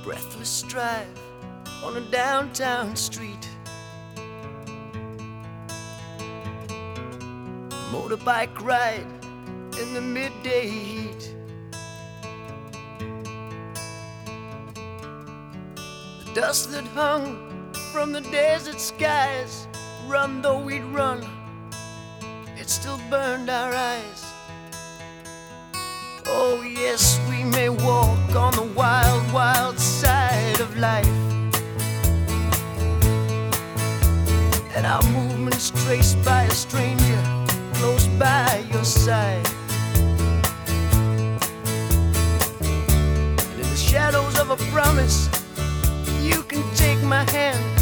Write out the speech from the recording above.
breathless drive on a downtown street. Motorbike ride in the midday heat. The dust that hung from the desert skies, run though we'd run, it still burned our eyes. Oh yes, we may walk on the wild, wild side of life, and our movements traced by a stranger close by your side. And in the shadows of a promise, you can take my hand